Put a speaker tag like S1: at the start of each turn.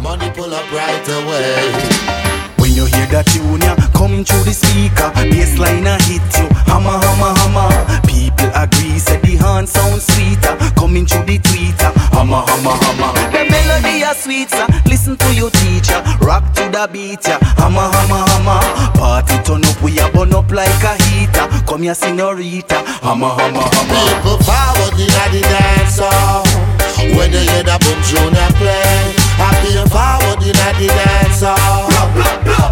S1: money pull up right away.
S2: When you hear that tune, yeah, coming through the speaker, bassline a hit you, hammer, hammer, hammer. People agree, say the hand sound sweeter, coming through the tweeter, hammer, hammer, hammer. The melody a sweet, listen to your teacher, rock to the beat, yeah, hammer, hammer, hammer. Party turn up, we a burn up like a heater, come here señorita, hammer, hammer, hammer.
S1: People forward in the dance hall, when you hear the boom tune a play. I feel forward in the dance hall.